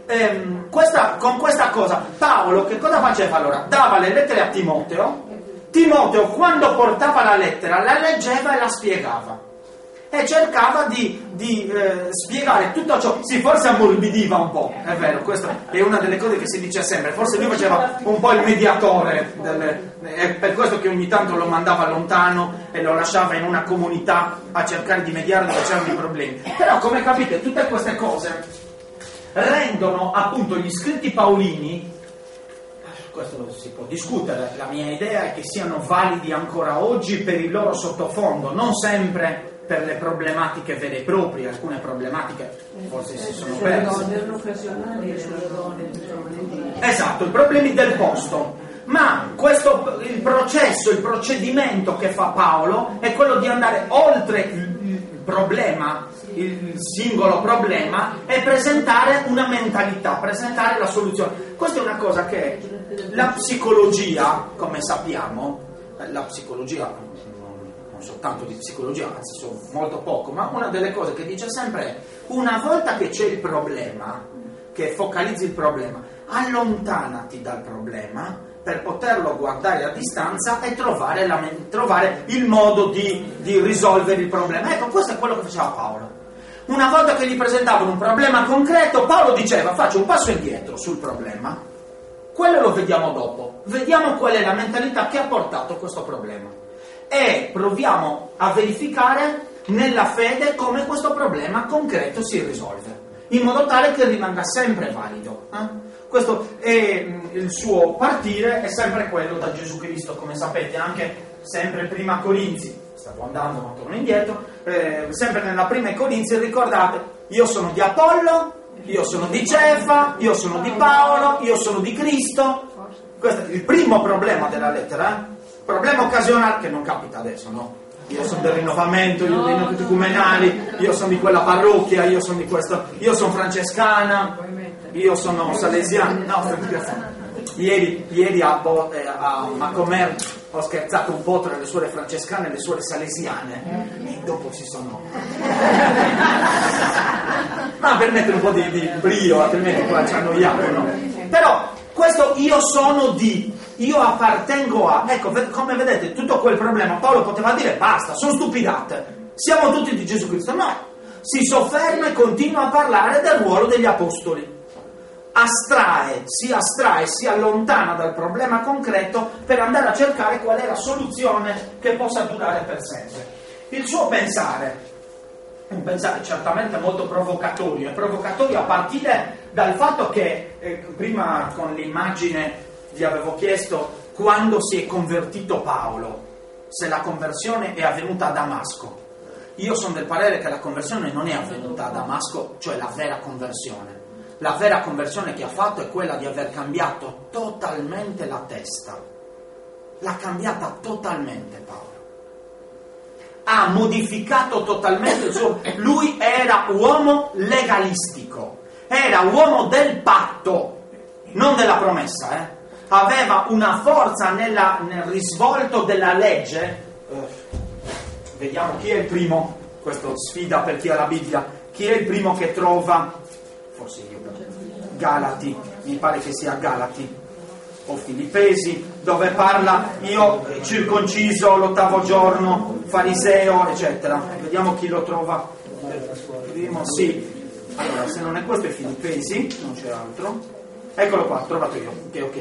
con questa cosa Paolo che cosa faceva allora? Dava le lettere a Timoteo. Timoteo quando portava la lettera la leggeva e la spiegava e cercava di spiegare tutto ciò. Sì, forse ammorbidiva un po', è vero, questa è una delle cose che si dice sempre, forse lui faceva un po' il mediatore è per questo che ogni tanto lo mandava lontano e lo lasciava in una comunità a cercare di mediare dove c'erano i problemi. Però come capite tutte queste cose rendono appunto gli scritti paolini, questo si può discutere, la mia idea è che siano validi ancora oggi per il loro sottofondo, non sempre per le problematiche vere e proprie, alcune problematiche forse si sono perse. Esatto, i problemi del posto. Ma il procedimento che fa Paolo è quello di andare oltre il problema, il singolo problema, e presentare una mentalità, presentare la soluzione. Questa è una cosa che la psicologia, come sappiamo, la psicologia, non soltanto di psicologia, anzi so molto poco, ma una delle cose che dice sempre è: una volta che c'è il problema, che focalizzi il problema, allontanati dal problema per poterlo guardare a distanza e trovare il modo di risolvere il problema. Ecco, questo è quello che faceva Paolo. Una volta che gli presentavano un problema concreto, Paolo diceva: faccio un passo indietro sul problema, quello lo vediamo dopo, vediamo qual è la mentalità che ha portato questo problema e proviamo a verificare nella fede come questo problema concreto si risolve, in modo tale che rimanga sempre valido. Questo è il suo partire, è sempre quello da Gesù Cristo, come sapete, anche sempre prima Corinzi, stavo andando ma torno indietro, sempre nella prima Corinzi, ricordate, io sono di Apollo, io sono di Cefa, io sono di Paolo, io sono di Cristo. Questo è il primo problema della lettera, problema occasionale che non capita adesso, no? Io sono del rinnovamento, io dei noticumenali, io sono di quella parrocchia, io sono di questo, io sono francescana, io sono salesiana. No, ieri a Macomer ho scherzato un po' tra le suore francescane e le suore salesiane e dopo si sono ma per mettere un po' di brio, altrimenti qua ci annoiamo, no? Però questo io appartengo a, ecco, come vedete, tutto quel problema Paolo poteva dire basta, sono stupidate, siamo tutti di Gesù Cristo. No, si sofferma e continua a parlare del ruolo degli apostoli, si allontana dal problema concreto per andare a cercare qual è la soluzione che possa durare per sempre. Il suo pensare, un pensare certamente molto provocatorio, è provocatorio a partire dal fatto che prima con l'immagine vi avevo chiesto quando si è convertito Paolo, se la conversione è avvenuta a Damasco. Io sono del parere che la conversione non è avvenuta a Damasco, cioè la vera conversione. La vera conversione che ha fatto è quella di aver cambiato totalmente la testa. L'ha cambiata totalmente Paolo. Ha modificato totalmente il suo... Lui era uomo legalistico, era uomo del patto, non della promessa, Aveva una forza nel risvolto della legge. Vediamo chi è il primo, questo sfida per chi ha la Bibbia, chi è il primo che trova, forse io, Galati, mi pare che sia Galati o Filippesi, dove parla io circonciso l'8° giorno, fariseo, eccetera. Vediamo chi lo trova primo, sì. Allora, se non è questo è Filippesi, non c'è altro. Eccolo qua, trovato io. Ok.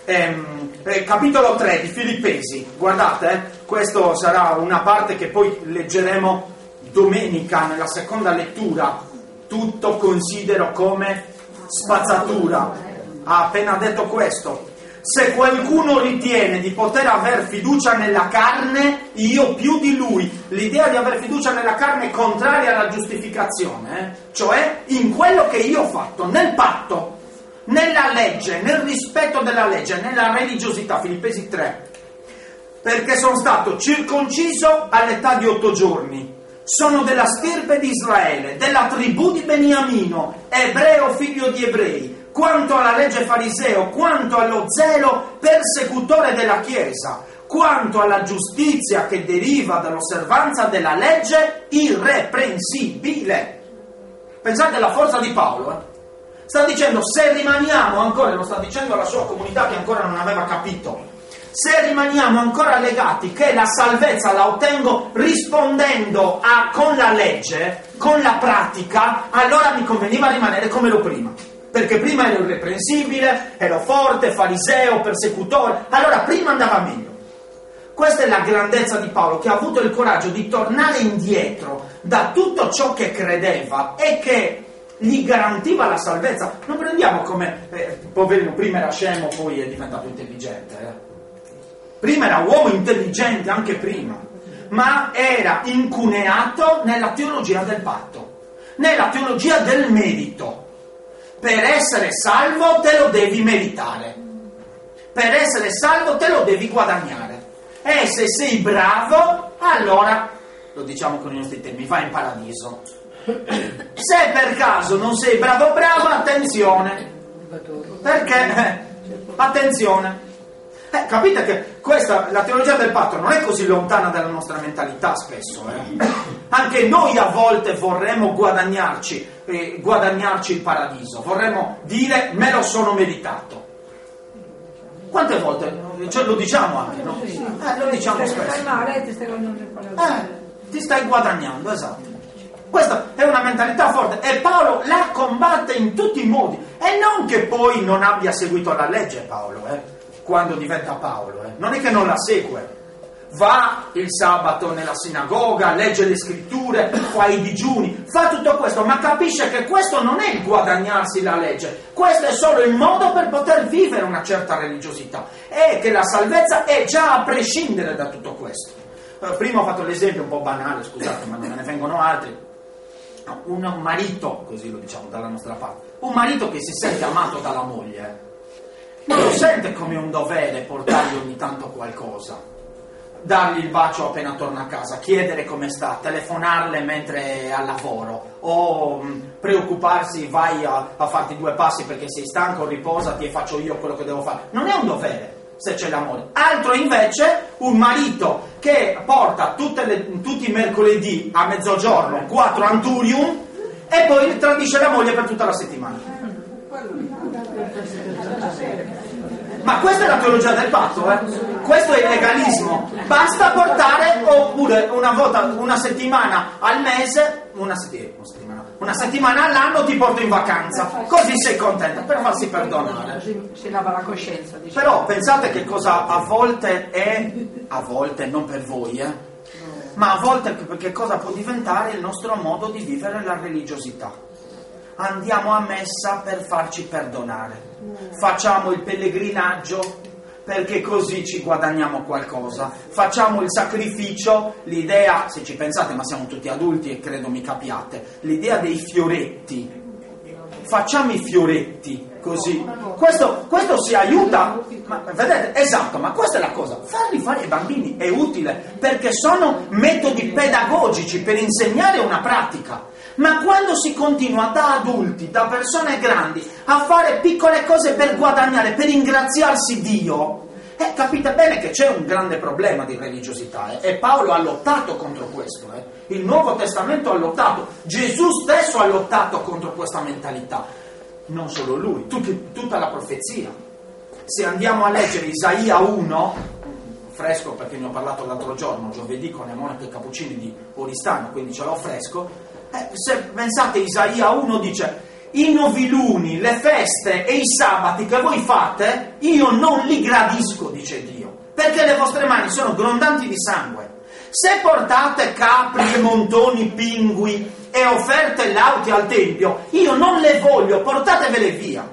Capitolo 3 di Filippesi, guardate, questo sarà una parte che poi leggeremo domenica nella seconda lettura. Tutto considero come spazzatura. Ha appena detto questo: se qualcuno ritiene di poter aver fiducia nella carne, io più di lui. L'idea di aver fiducia nella carne è contraria alla giustificazione, cioè in quello che io ho fatto, nel patto, nella legge, nel rispetto della legge, nella religiosità. Filippesi 3. Perché sono stato circonciso all'età di 8 giorni, sono della stirpe di Israele, della tribù di Beniamino, ebreo figlio di ebrei, quanto alla legge fariseo, quanto allo zelo persecutore della Chiesa, quanto alla giustizia che deriva dall'osservanza della legge irreprensibile. Pensate alla forza di Paolo, Sta dicendo, se rimaniamo ancora, lo sta dicendo alla sua comunità che ancora non aveva capito, se rimaniamo ancora legati che la salvezza la ottengo rispondendo con la legge, con la pratica, allora mi conveniva rimanere come ero prima. Perché prima ero irreprensibile, ero forte, fariseo, persecutore, allora prima andava meglio. Questa è la grandezza di Paolo, che ha avuto il coraggio di tornare indietro da tutto ciò che credeva e che gli garantiva la salvezza. Non prendiamo come, poverino, prima era scemo, poi è diventato intelligente. Prima era uomo intelligente, anche prima, ma era incuneato nella teologia del patto, nella teologia del merito. Per essere salvo te lo devi meritare, per essere salvo te lo devi guadagnare. E se sei bravo, allora, lo diciamo con i nostri termini, vai in paradiso. Se per caso non sei bravo o brava, attenzione, perché, attenzione, capite che questa, la teologia del patto non è così lontana dalla nostra mentalità spesso, Anche noi a volte vorremmo guadagnarci il paradiso, vorremmo dire me lo sono meritato. Quante volte? Cioè, lo diciamo anche, no? Lo diciamo spesso. Ti stai guadagnando, esatto. Questa è una mentalità forte e Paolo la combatte in tutti i modi. E non che poi non abbia seguito la legge Paolo, quando diventa Paolo. Non è che non la segue. Va il sabato nella sinagoga, legge le scritture, fa i digiuni, fa tutto questo, ma capisce che questo non è il guadagnarsi la legge, questo è solo il modo per poter vivere una certa religiosità, e che la salvezza è già a prescindere da tutto questo. Prima ho fatto l'esempio un po' banale, scusate, ma non me ne vengono altri. Un marito, così lo diciamo dalla nostra parte, un marito che si sente amato dalla moglie, non lo sente come un dovere portargli ogni tanto qualcosa, dargli il bacio appena torna a casa, chiedere come sta, telefonarle mentre è al lavoro, o preoccuparsi, vai a farti 2 passi perché sei stanco, riposati e faccio io quello che devo fare. Non è un dovere se c'è l'amore. Altro invece un marito che porta tutti i mercoledì a mezzogiorno 4 anturium e poi tradisce la moglie per tutta la settimana. Ma questa è la teologia del patto, questo è il legalismo. Basta portare, oppure una settimana al mese, una settimana all'anno ti porto in vacanza, così sei contenta, per farsi perdonare. Si lava la coscienza, diciamo. Però pensate che cosa a volte è, a volte non per voi, ma a volte che cosa può diventare il nostro modo di vivere la religiosità. Andiamo a messa per farci perdonare, facciamo il pellegrinaggio perché così ci guadagniamo qualcosa, facciamo il sacrificio, l'idea, se ci pensate, ma siamo tutti adulti e credo mi capiate, l'idea dei fioretti, facciamo i fioretti così, questo si aiuta, ma, vedete, esatto, ma questa è la cosa, farli fare ai bambini è utile perché sono metodi pedagogici per insegnare una pratica. Ma quando si continua da adulti, da persone grandi, a fare piccole cose per guadagnare, per ringraziarsi Dio, capite bene che c'è un grande problema di religiosità, e Paolo ha lottato contro questo, il Nuovo Testamento ha lottato, Gesù stesso ha lottato contro questa mentalità, non solo lui, tutta la profezia. Se andiamo a leggere Isaia 1, fresco perché ne ho parlato l'altro giorno, giovedì, con le monache cappuccini di Oristano, quindi ce l'ho fresco. Se pensate, Isaia 1 dice: i noviluni, le feste e i sabati che voi fate, io non li gradisco, dice Dio, perché le vostre mani sono grondanti di sangue. Se portate capri e montoni pingui e offerte lauti al tempio, io non le voglio, portatevele via.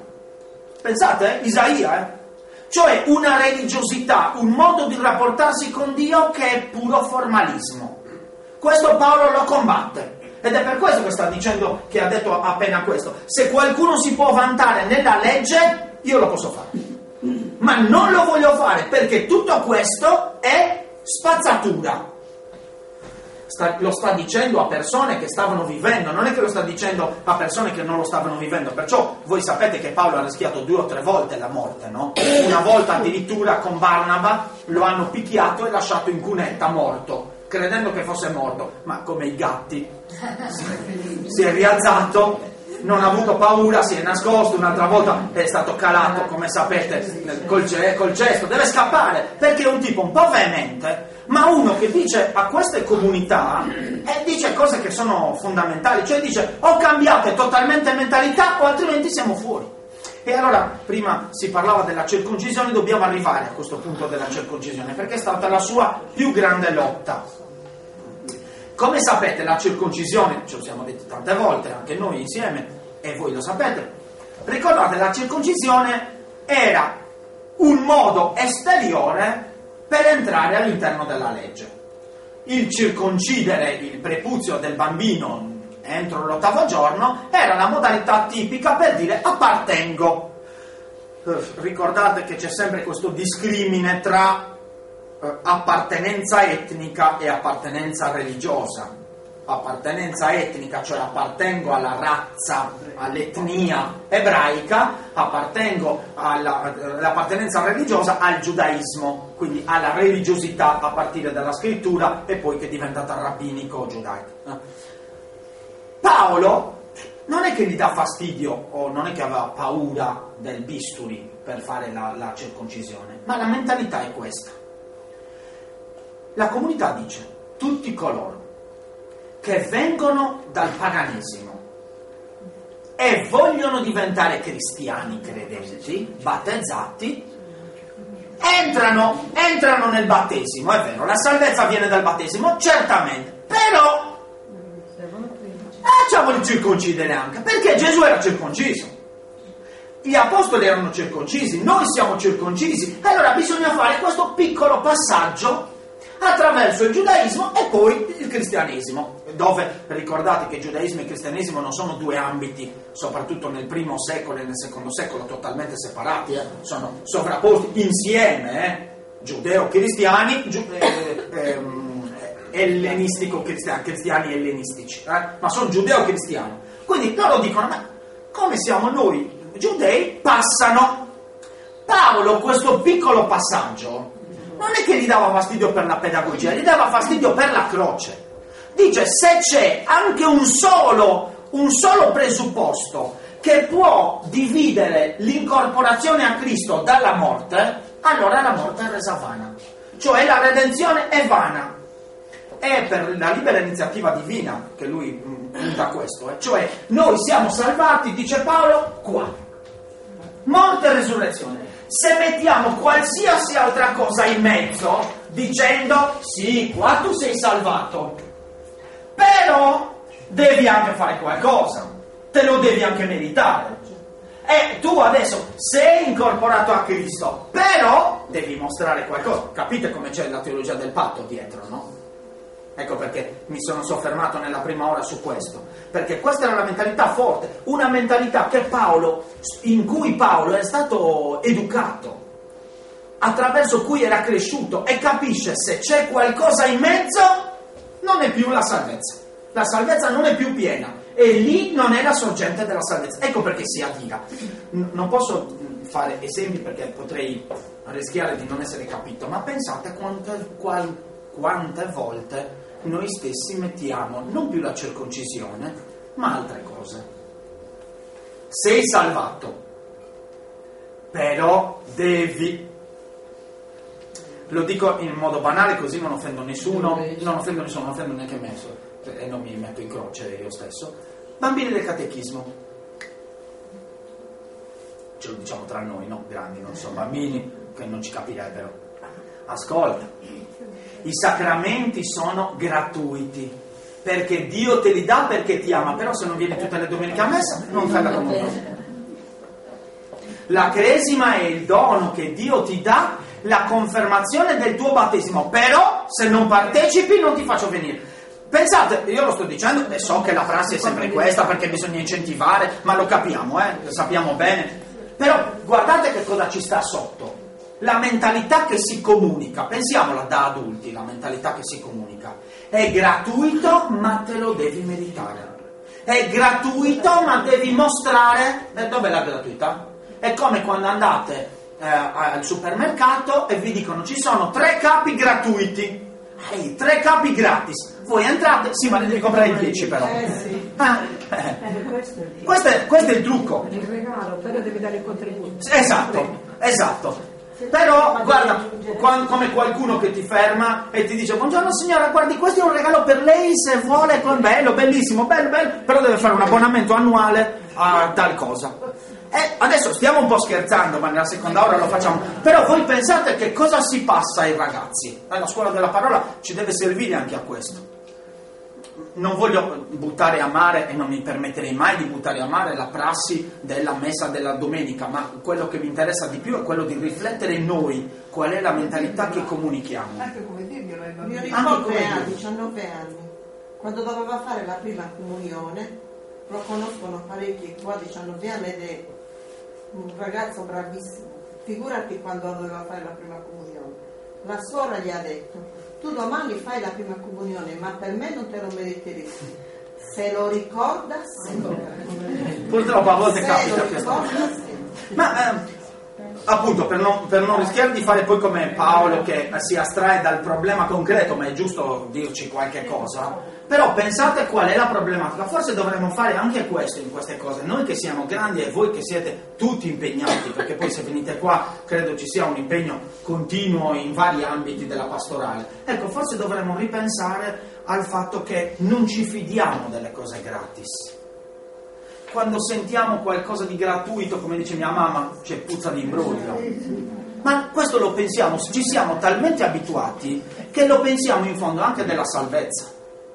Pensate, Isaia, cioè una religiosità, un modo di rapportarsi con Dio che è puro formalismo. Questo Paolo lo combatte. Ed è per questo che sta dicendo, che ha detto appena questo: se qualcuno si può vantare nella legge, io lo posso fare, ma non lo voglio fare perché tutto questo è spazzatura. Lo sta dicendo a persone che stavano vivendo, non è che lo sta dicendo a persone che non lo stavano vivendo. Perciò voi sapete che Paolo ha rischiato 2 o 3 volte la morte, no? Una volta addirittura con Barnaba lo hanno picchiato e lasciato in cunetta morto, credendo che fosse morto, ma come i gatti si è rialzato non ha avuto paura, si è nascosto, un'altra volta è stato calato, come sapete, col cesto, deve scappare, perché è un tipo un po' veemente, ma uno che dice a queste comunità e dice cose che sono fondamentali, cioè dice o cambiate totalmente mentalità o altrimenti siamo fuori. E allora prima si parlava della circoncisione, dobbiamo arrivare a questo punto della circoncisione perché è stata la sua più grande lotta. Come sapete, la circoncisione, ce lo siamo detti tante volte anche noi insieme e voi lo sapete, ricordate, la circoncisione era un modo esteriore per entrare all'interno della legge. Il circoncidere il prepuzio del bambino entro l'8° giorno era la modalità tipica per dire appartengo. Ricordate che c'è sempre questo discrimine tra appartenenza etnica e appartenenza religiosa. Appartenenza etnica, cioè appartengo alla razza, all'etnia ebraica, appartengo all'appartenenza religiosa al giudaismo, quindi alla religiosità a partire dalla scrittura e poi che è diventata rabbinico giudaica. Paolo non è che gli dà fastidio o non è che aveva paura del bisturi per fare la circoncisione, ma la mentalità è questa. La comunità dice, tutti coloro che vengono dal paganesimo e vogliono diventare cristiani credenti, battezzati, entrano nel battesimo, è vero, la salvezza viene dal battesimo, certamente, però facciamoli circoncidere anche, perché Gesù era circonciso, gli apostoli erano circoncisi, noi siamo circoncisi, allora bisogna fare questo piccolo passaggio attraverso il giudaismo e poi il cristianesimo, dove ricordate che giudaismo e cristianesimo non sono due ambiti, soprattutto nel primo secolo e nel secondo secolo, totalmente separati, sono sovrapposti insieme, giudeo-cristiani, ellenistico-cristiani, cristiani ellenistici, ma sono giudeo-cristiani. Quindi loro dicono, ma come siamo noi giudei, passano. Paolo questo piccolo passaggio non è che gli dava fastidio per la pedagogia, gli dava fastidio per la croce. Dice, se c'è anche un solo presupposto che può dividere l'incorporazione a Cristo dalla morte, allora la morte è resa vana. Cioè la redenzione è vana. È per la libera iniziativa divina che lui punta questo. Cioè noi siamo salvati, dice Paolo, qua. Morte e risurrezione. Se mettiamo qualsiasi altra cosa in mezzo, dicendo, sì, qua tu sei salvato, però devi anche fare qualcosa, te lo devi anche meritare. E tu adesso sei incorporato a Cristo, però devi mostrare qualcosa. Capite come c'è la teologia del patto dietro, no? Ecco perché mi sono soffermato nella prima ora su questo, perché questa era la mentalità forte, una mentalità in cui Paolo è stato educato, attraverso cui era cresciuto e capisce se c'è qualcosa in mezzo non è più la salvezza non è più piena e lì non è la sorgente della salvezza. Ecco perché si adira. Non posso fare esempi perché potrei rischiare di non essere capito, ma pensate quante volte noi stessi mettiamo non più la circoncisione, ma altre cose. Sei salvato, però devi. Lo dico in modo banale così non offendo nessuno, non offendo neanche me, e non mi metto in croce io stesso. Bambini del catechismo. Ce lo diciamo tra noi, no? Grandi, non so, bambini che non ci capirebbero. Ascolta. I sacramenti sono gratuiti perché Dio te li dà perché ti ama, però se non vieni tutte le domeniche a messa non fai la comunione. La cresima è il dono che Dio ti dà, la confermazione del tuo battesimo, però se non partecipi non ti faccio venire. Pensate, io lo sto dicendo e so che la prassi è sempre questa perché bisogna incentivare, ma lo capiamo, lo sappiamo bene, però guardate che cosa ci sta sotto. La mentalità che si comunica, pensiamola da adulti, la mentalità che si comunica, è gratuito ma te lo devi meritare, è gratuito ma devi mostrare, dov'è la gratuità? È come quando andate al supermercato e vi dicono ci sono 3 capi gratuiti, Ehi, 3 capi gratis. Voi entrate, sì, ma ne devi comprare 10 però. Sì. Questo è il trucco. Il regalo, però devi dare il contributo. Esatto. Però guarda, come qualcuno che ti ferma e ti dice: buongiorno signora, guardi, questo è un regalo per lei se vuole, bello, bellissimo, bello, però deve fare un abbonamento annuale a tal cosa. Adesso stiamo un po' scherzando, ma nella seconda ora lo facciamo. Però voi pensate che cosa si passa ai ragazzi? La scuola della parola ci deve servire anche a questo. Non voglio buttare a mare, e non mi permetterei mai di buttare a mare, la prassi della messa della domenica, ma quello che mi interessa di più è quello di riflettere noi qual è la mentalità che comunichiamo. Anche come dirglielo ai bambini. Mio nipote ha 19 anni, quando doveva fare la prima comunione, lo conoscono parecchi qua, 19 anni, ed è un ragazzo bravissimo. Figurati quando doveva fare la prima comunione. La suora gli ha detto: tu domani fai la prima comunione, ma per me non te lo meriteresti. Se lo ricorda sempre. Purtroppo a volte capita questa. Ma appunto, per non rischiare di fare poi come Paolo che si astrae dal problema concreto, ma è giusto dirci qualche cosa. Però pensate qual è la problematica. Forse dovremmo fare anche questo in queste cose, noi che siamo grandi e voi che siete tutti impegnati, perché poi se venite qua credo ci sia un impegno continuo in vari ambiti della pastorale. Ecco, forse dovremmo ripensare al fatto che non ci fidiamo delle cose gratis. Quando sentiamo qualcosa di gratuito, come dice mia mamma, c'è puzza di imbroglio. Ma questo lo pensiamo, ci siamo talmente abituati che lo pensiamo in fondo anche della salvezza.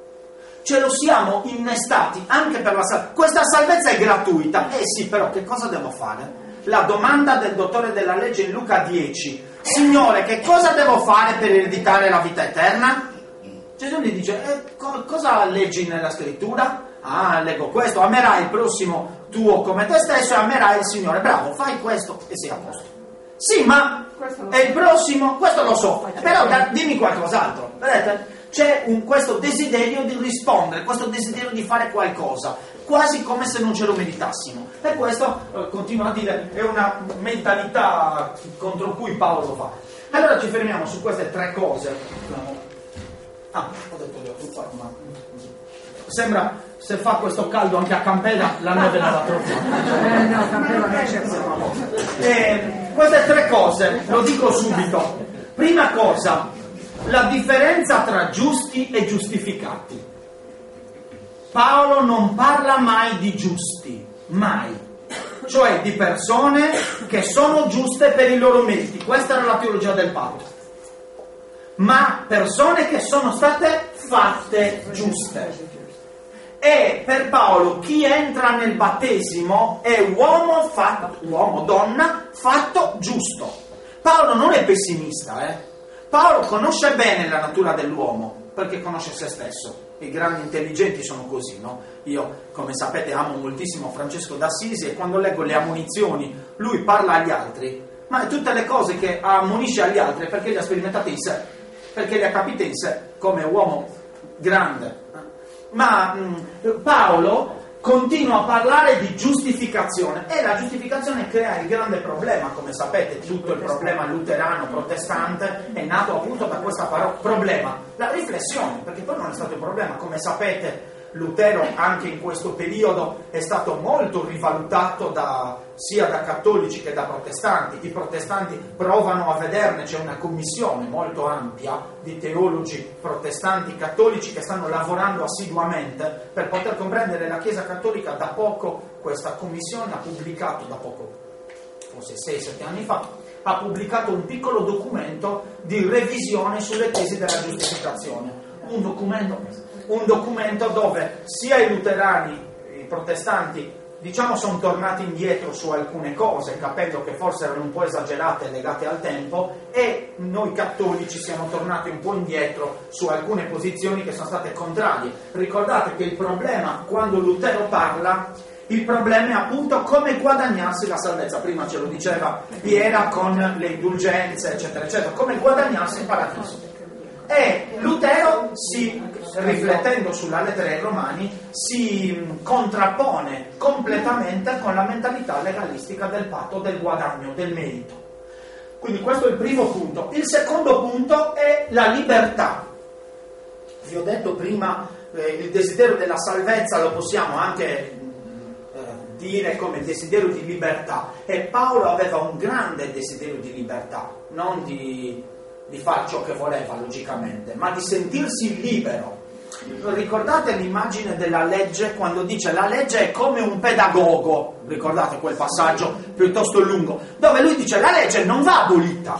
Ce lo siamo innestati anche per la salvezza. Questa salvezza è gratuita. Sì, però che cosa devo fare? La domanda del dottore della legge in Luca 10. Signore, che cosa devo fare per ereditare la vita eterna? Gesù gli dice: cosa leggi nella scrittura? Leggo questo: amerai il prossimo tuo come te stesso e amerai il Signore. Bravo, fai questo e sei a posto. Sì, ma è il prossimo, questo lo so, però dimmi qualcos'altro. Vedete? C'è questo desiderio di rispondere, questo desiderio di fare qualcosa, quasi come se non ce lo meritassimo. E questo, continuo a dire, è una mentalità contro cui Paolo va. Allora ci fermiamo su queste 3 cose. Ho detto le ho tuffate, ma sembra, se fa questo caldo anche a Campella, la neve non la troviamo. No, Campella non c'è. Queste 3 cose, lo dico subito. Prima cosa, la differenza tra giusti e giustificati. Paolo non parla mai di giusti, mai. Cioè di persone che sono giuste per i loro meriti. Questa era la teologia del patto. Ma persone che sono state fatte giuste. E per Paolo chi entra nel battesimo è uomo, donna, fatto giusto. Paolo non è pessimista, Paolo conosce bene la natura dell'uomo, perché conosce se stesso. I grandi intelligenti sono così, no? Io, come sapete, amo moltissimo Francesco d'Assisi e quando leggo le ammonizioni, lui parla agli altri, ma tutte le cose che ammonisce agli altri è perché le ha sperimentate in sé, perché le ha capite in sé, come uomo grande. Ma Paolo continua a parlare di giustificazione e la giustificazione crea il grande problema, come sapete tutto il problema luterano protestante è nato appunto da questo problema, la riflessione, perché poi non è stato un problema, come sapete Lutero anche in questo periodo è stato molto rivalutato sia da cattolici che da protestanti. I protestanti provano a vederne, c'è una commissione molto ampia di teologi protestanti cattolici che stanno lavorando assiduamente per poter comprendere la Chiesa cattolica. Da poco questa commissione ha pubblicato, da poco, forse 6-7 anni fa, ha pubblicato un piccolo documento di revisione sulle tesi della giustificazione, un documento dove sia i luterani, i protestanti, diciamo, sono tornati indietro su alcune cose, capendo che forse erano un po' esagerate e legate al tempo, e noi cattolici siamo tornati un po' indietro su alcune posizioni che sono state contrarie. Ricordate che il problema, quando Lutero parla, il problema è appunto come guadagnarsi la salvezza. Prima ce lo diceva Piera con le indulgenze, eccetera, eccetera, come guadagnarsi il paradiso. E Lutero, riflettendo sulla lettera ai Romani, si contrappone completamente con la mentalità legalistica del patto, del guadagno, del merito. Quindi questo è il primo punto. Il secondo punto è la libertà. vi ho detto prima, il desiderio della salvezza lo possiamo anche dire come desiderio di libertà, e Paolo aveva un grande desiderio di libertà, non di fare ciò che voleva logicamente, ma di sentirsi libero. Ricordate l'immagine della legge quando dice la legge è come un pedagogo, ricordate quel passaggio piuttosto lungo, dove lui dice la legge non va abolita,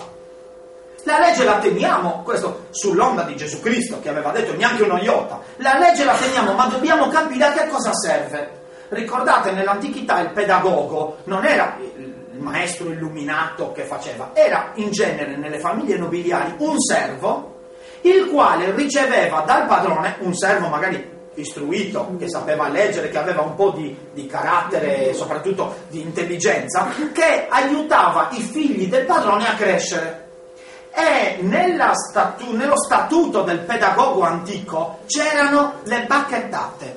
la legge la teniamo, questo sull'onda di Gesù Cristo che aveva detto neanche uno iota, la legge la teniamo ma dobbiamo capire a che cosa serve. Ricordate, nell'antichità il pedagogo non era il maestro illuminato che faceva, era in genere nelle famiglie nobiliari un servo il quale riceveva dal padrone, un servo magari istruito, che sapeva leggere, che aveva un po' di carattere e soprattutto di intelligenza, che aiutava i figli del padrone a crescere. E nello statuto del pedagogo antico c'erano le bacchettate.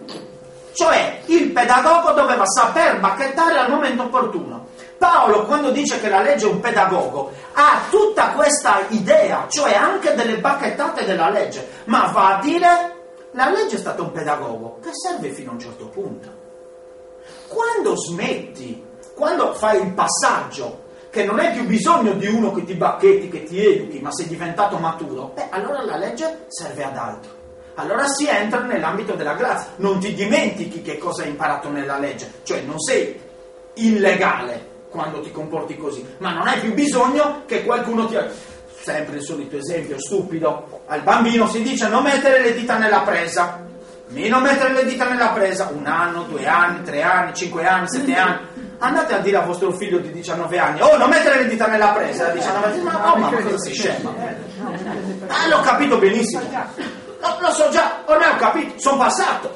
Cioè il pedagogo doveva saper bacchettare al momento opportuno. Paolo, quando dice che la legge è un pedagogo, ha tutta questa idea, cioè anche delle bacchettate della legge, ma va a dire la legge è stata un pedagogo che serve fino a un certo punto. Quando smetti, quando fai il passaggio che non hai più bisogno di uno che ti bacchetti, che ti educhi, ma sei diventato maturo, allora la legge serve ad altro. Allora si entra nell'ambito della grazia, non ti dimentichi che cosa hai imparato nella legge, cioè non sei illegale quando ti comporti così, ma non hai più bisogno che qualcuno ti... Sempre il solito esempio stupido, al bambino si dice non mettere le dita nella presa, non mettere le dita nella presa, 1 anno, 2 anni, 3 anni, 5 anni, 7 anni, andate a dire a vostro figlio di 19 anni, oh non mettere le dita nella presa, 19 anni, oh ma cosa sei scema? L'ho capito benissimo. Lo so già, ormai ho capito, sono passato,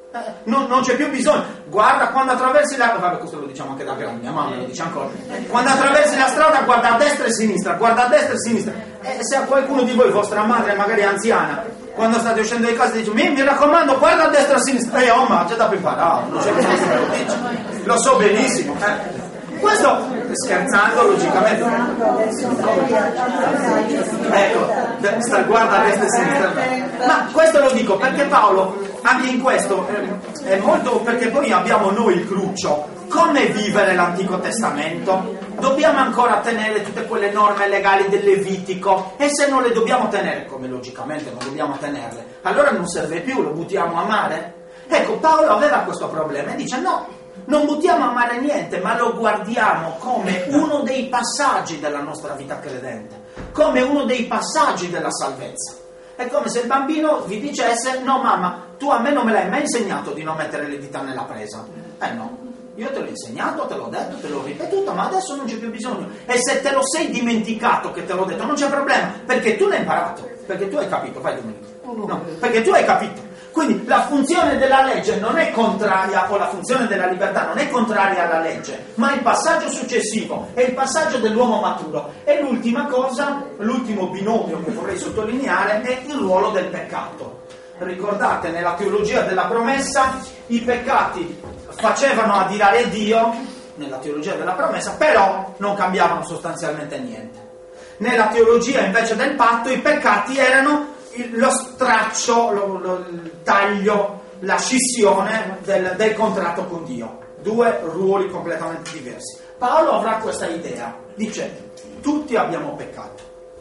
non c'è più bisogno. Guarda quando attraversi la... Vabbè, questo lo diciamo anche da grande, mia mamma lo dice ancora. Quando attraversi la strada guarda a destra e a sinistra, guarda a destra e a sinistra. E se a qualcuno di voi, vostra madre magari anziana, quando state uscendo di casa dice mi raccomando guarda a destra e a sinistra, ma già da imparato, non c'è bisogno che lo dici. Lo so benissimo. Questo scherzando logicamente, ecco, guarda a destra e a sinistra, ma questo lo dico perché Paolo anche in questo è molto, perché poi abbiamo noi il cruccio, come vivere l'Antico Testamento? Dobbiamo ancora tenere tutte quelle norme legali del Levitico, e se non le dobbiamo tenere, come logicamente non dobbiamo tenerle, allora non serve più, lo buttiamo a mare? Ecco, Paolo aveva questo problema e dice no, non buttiamo a mare niente, ma lo guardiamo come uno dei passaggi della nostra vita credente, come uno dei passaggi della salvezza. È come se il bambino vi dicesse no mamma, tu a me non me l'hai mai insegnato di non mettere le dita nella presa. No, io te l'ho insegnato, te l'ho detto, te l'ho ripetuto, ma adesso non c'è più bisogno. E se te lo sei dimenticato che te l'ho detto, non c'è problema, perché tu l'hai imparato, perché tu hai capito, fai dimenticato. No, perché tu hai capito. Quindi la funzione della legge non è contraria, o la funzione della libertà non è contraria alla legge, ma il passaggio successivo è il passaggio dell'uomo maturo. E l'ultima cosa, l'ultimo binomio che vorrei sottolineare è il ruolo del peccato. Ricordate, nella teologia della promessa i peccati facevano adirare Dio, nella teologia della promessa, però non cambiavano sostanzialmente niente. Nella teologia invece del patto i peccati erano lo straccio, il taglio, la scissione del contratto con Dio. 2 ruoli completamente diversi. Paolo avrà questa idea, dice tutti abbiamo peccato,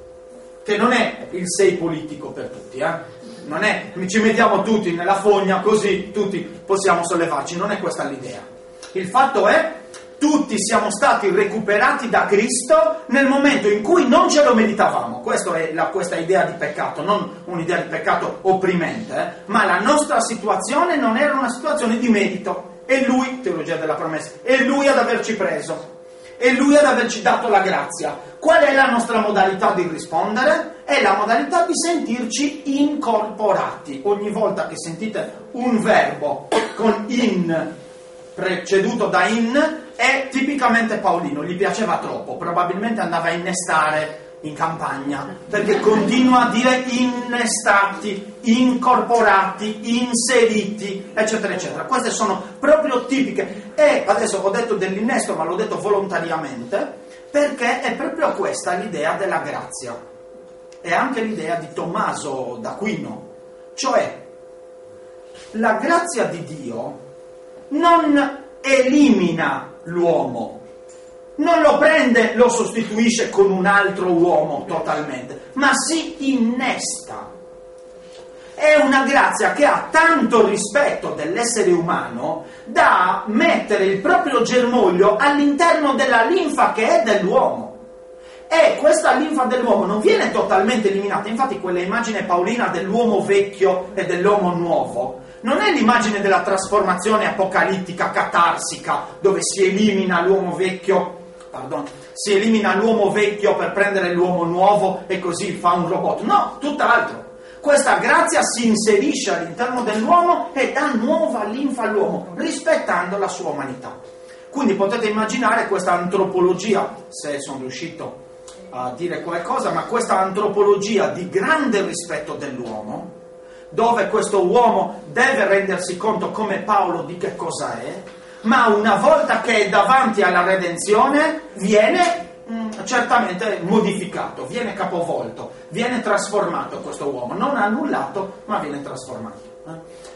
che non è il sei politico per tutti, non è ci mettiamo tutti nella fogna così tutti possiamo sollevarci, non è questa l'idea. Il fatto è tutti siamo stati recuperati da Cristo nel momento in cui non ce lo meritavamo. Questa è questa idea di peccato, non un'idea di peccato opprimente, ma la nostra situazione non era una situazione di merito. E Lui, teologia della promessa, è Lui ad averci preso, è Lui ad averci dato la grazia. Qual è la nostra modalità di rispondere? È la modalità di sentirci incorporati. Ogni volta che sentite un verbo con in preceduto da in, è tipicamente Paolino, gli piaceva troppo, probabilmente andava a innestare in campagna, perché continua a dire innestati, incorporati, inseriti, eccetera, eccetera. Queste sono proprio tipiche. E adesso ho detto dell'innesto, ma l'ho detto volontariamente, perché è proprio questa l'idea della grazia. È anche l'idea di Tommaso d'Aquino, Cioè, la grazia di Dio non elimina l'uomo, non lo prende, lo sostituisce con un altro uomo totalmente, ma si innesta. È una grazia che ha tanto rispetto dell'essere umano da mettere il proprio germoglio all'interno della linfa che è dell'uomo. E questa linfa dell'uomo non viene totalmente eliminata. Infatti quella immagine paolina dell'uomo vecchio e dell'uomo nuovo non è l'immagine della trasformazione apocalittica catarsica dove si elimina l'uomo vecchio per prendere l'uomo nuovo e così fa un robot. No, tutt'altro. Questa grazia si inserisce all'interno dell'uomo e dà nuova linfa all'uomo, rispettando la sua umanità. Quindi potete immaginare questa antropologia, se sono riuscito a dire qualcosa, ma questa antropologia di grande rispetto dell'uomo, dove questo uomo deve rendersi conto come Paolo di che cosa è, ma una volta che è davanti alla redenzione viene certamente modificato, viene capovolto, viene trasformato questo uomo, non annullato, ma viene trasformato.